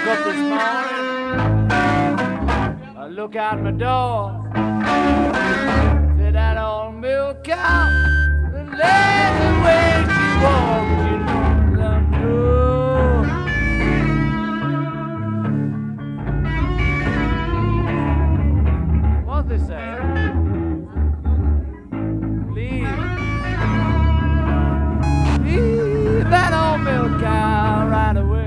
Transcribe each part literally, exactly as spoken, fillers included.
woke up this morning, I look out my door, see that old milk cow, the lazy way she walks, you know that blue. What's they say? Leave, leave that old milk cow right away.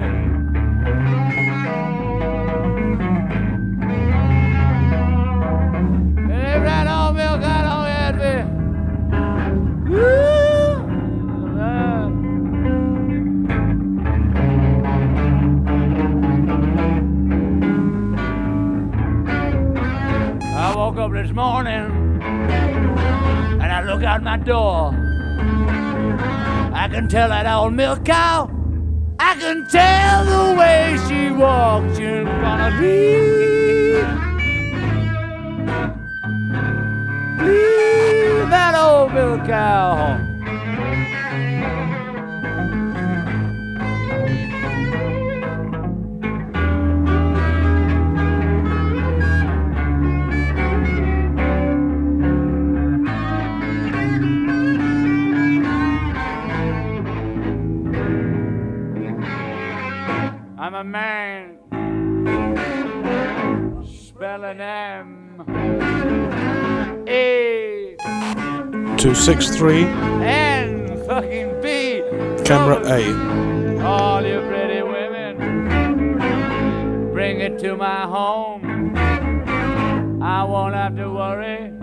I woke up this morning and I look out my door. I can tell that old milk cow, I can tell the way she walks, she's gonna leave. Leave that old milk cow. I'm a man spelling M A two six three N fucking B. Camera A. All you pretty women, bring it to my home. I won't have to worry.